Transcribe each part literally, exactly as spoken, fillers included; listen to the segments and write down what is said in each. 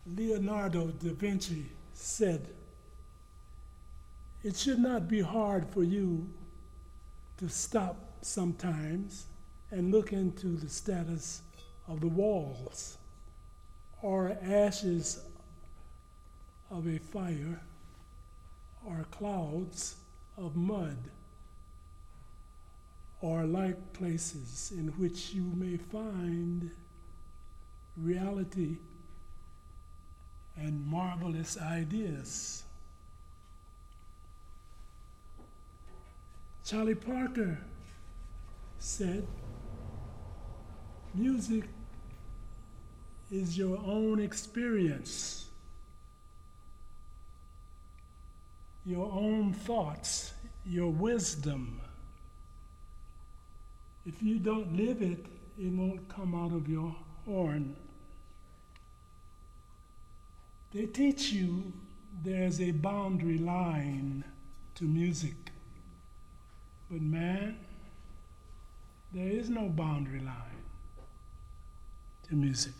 Leonardo da Vinci said, "It should not be hard for you to stop sometimes and look into the status of the walls or ashes of a fire or clouds of mud or like places in which you may find reality and marvelous ideas." Charlie Parker said, "Music is your own experience, your own thoughts, your wisdom. If you don't live it, it won't come out of your horn." They teach you there's a boundary line to music. But man, there is no boundary line to music.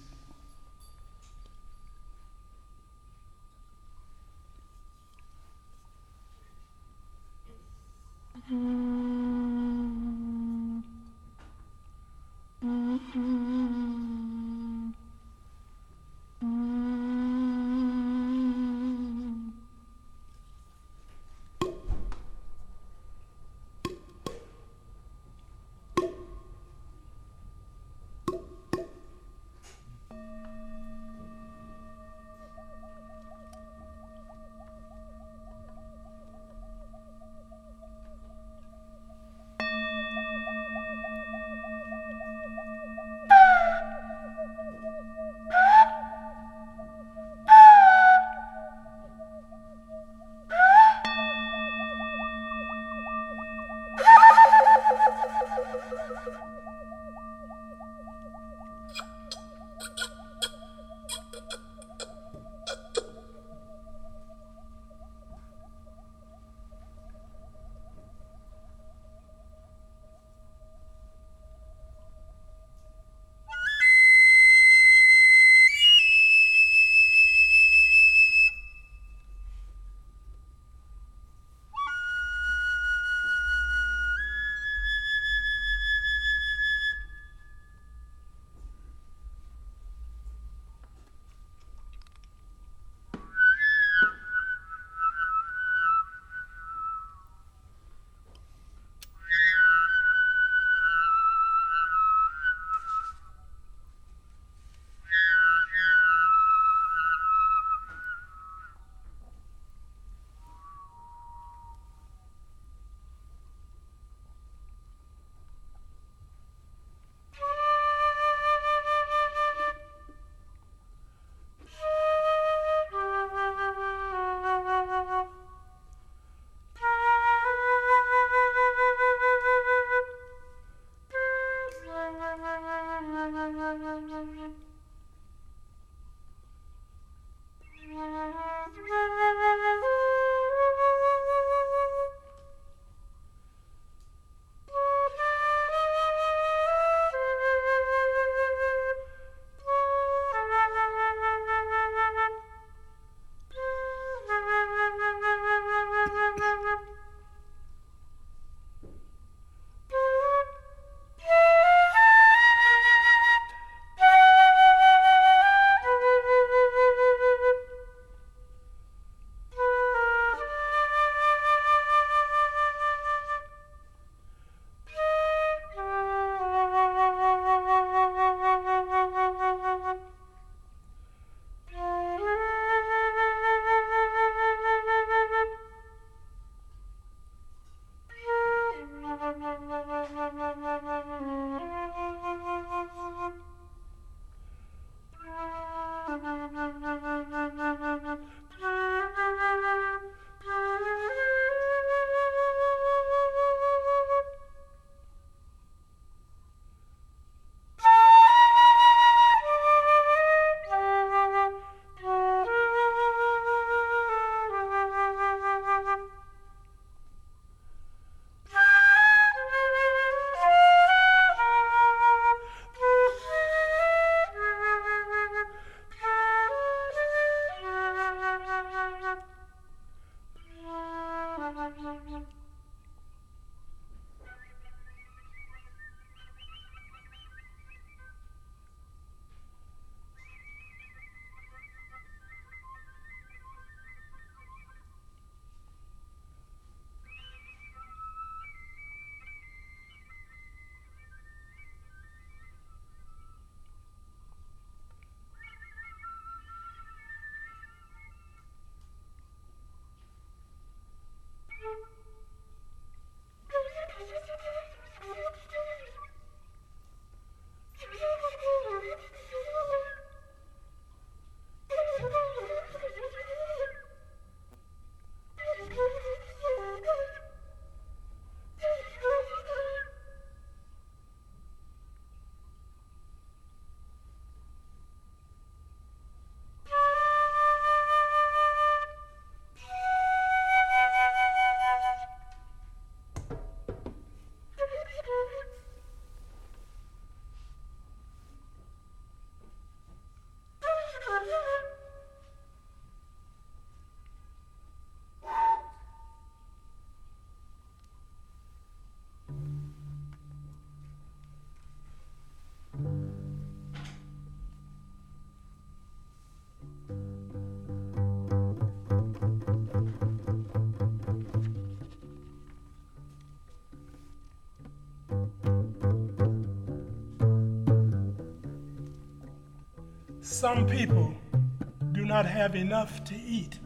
Some people do not have enough to eat.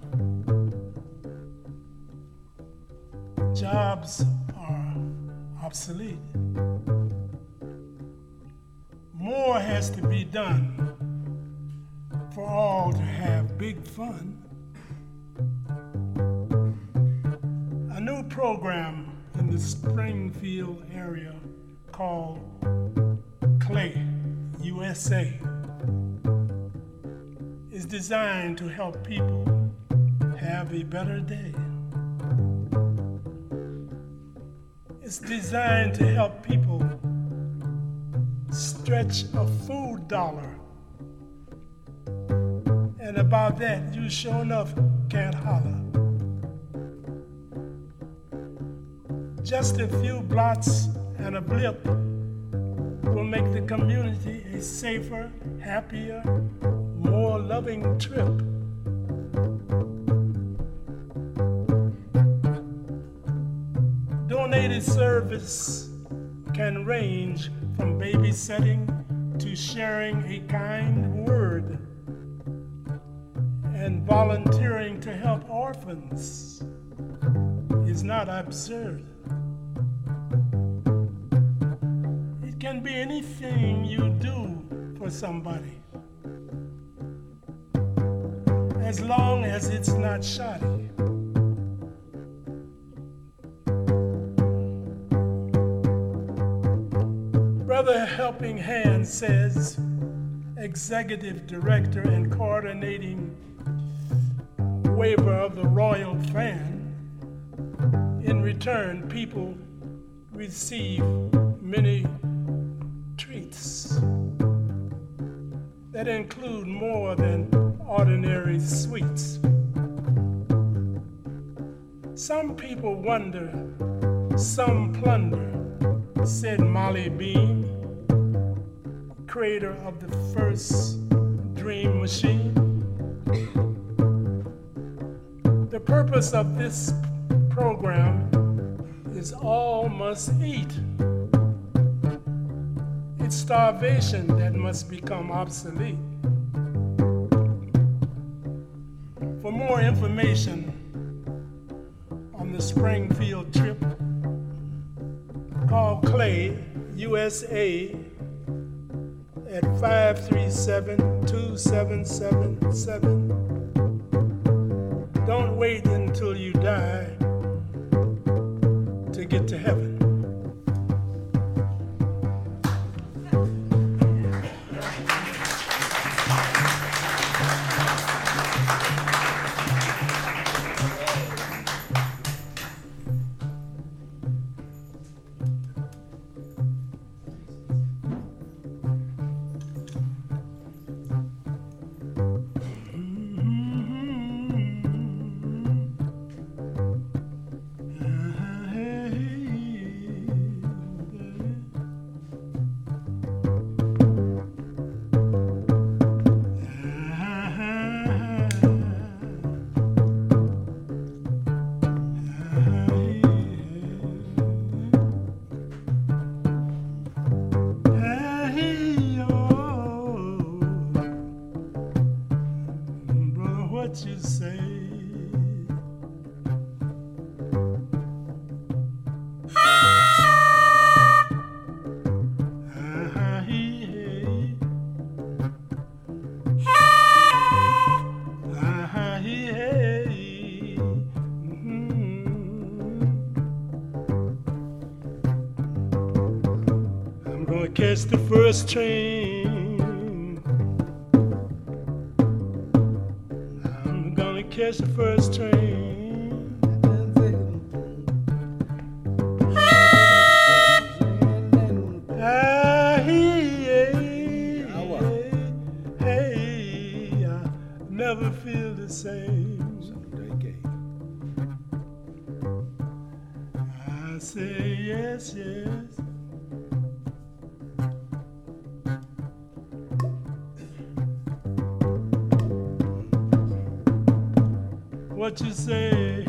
Jobs are obsolete. More has to be done for all to have big fun. A new program in the Springfield area called CLAY, U S A, is designed to help people have a better day. It's designed to help people stretch a food dollar. And about that, you sure enough can't holler. Just a few blots and a blip will make the community a safer, happier, more loving trip. Donated service can range from babysitting to sharing a kind word and volunteering to help orphans is not absurd. It can be anything you do for somebody, as long as it's not shoddy. Brother Helping Hand says, executive director and coordinating waiver of the Royal Fan. In return, people receive many treats that include more than ordinary sweets. Some people wonder, some plunder, said Molly Bean, creator of the first dream machine. The purpose of this program is all must eat. It's starvation that must become obsolete. For more information on the Springfield trip, call CLAY U S A at five three seven, two seven seven seven. Don't wait until you die to get to heaven. What you say? I'm gonna catch the first train. Catch the first train. Ah, hey, hey, I never feel the same. I say yes, yes. What you say?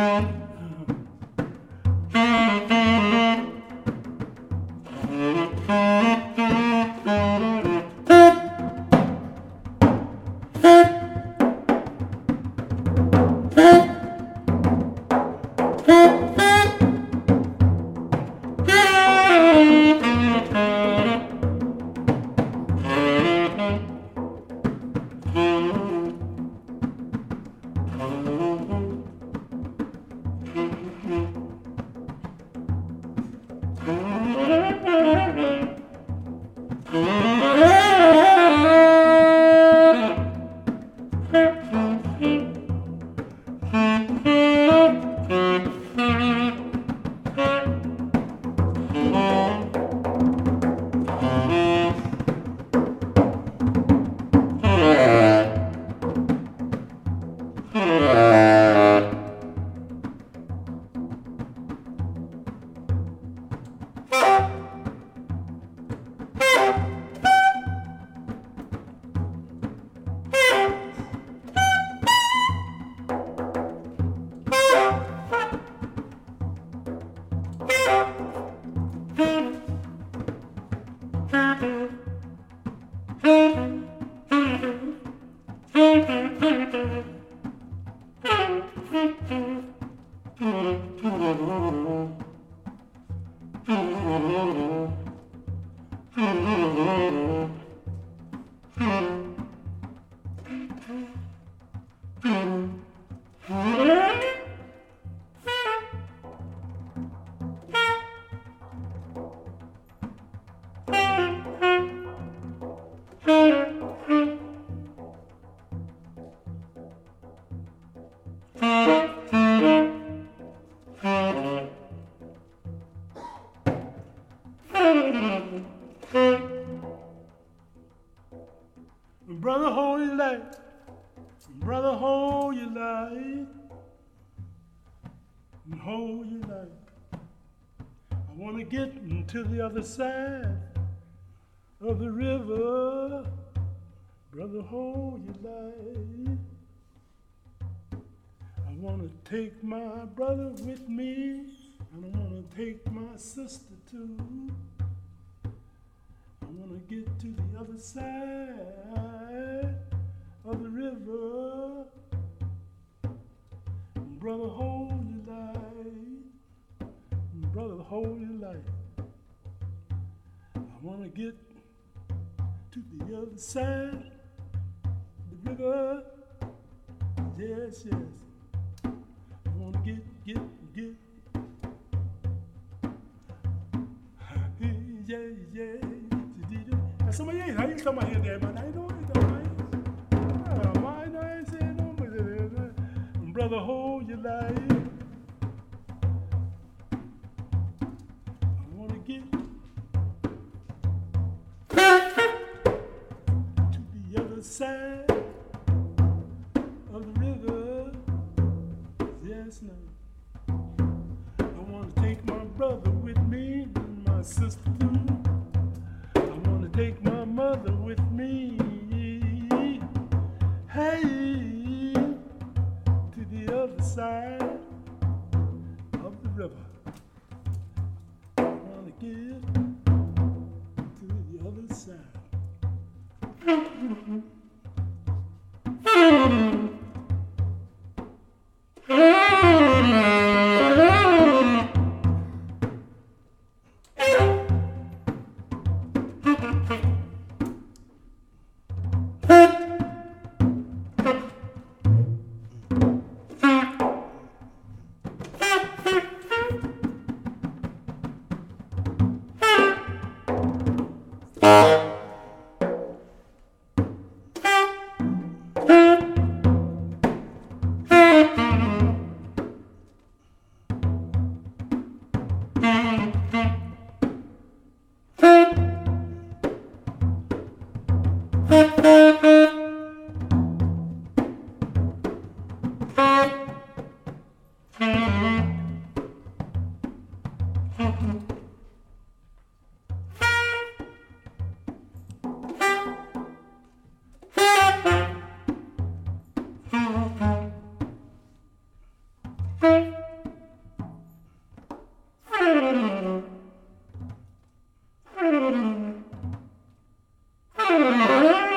Brother, hold your light. Brother, hold your light. Hold your light. I want to get to the other side of the river. Brother, hold your light. I want to take my brother with me, and I want to take my sister too. I want to get to the other side of the river. Brother, hold your light. Brother, hold your light. I want to get to the other side of the river. Yes, yes. I want to get, get, get. Yeah, yeah. Somebody, how you come out here, there, man? I know it, man. My nice, brother, hold your light. I want to get to the other side of the river. Yes, now. I want to take my brother with me and my sister too. Take my mother with me, hey, to the other side of the river. I want to get to the other side. Thank you. Thank you.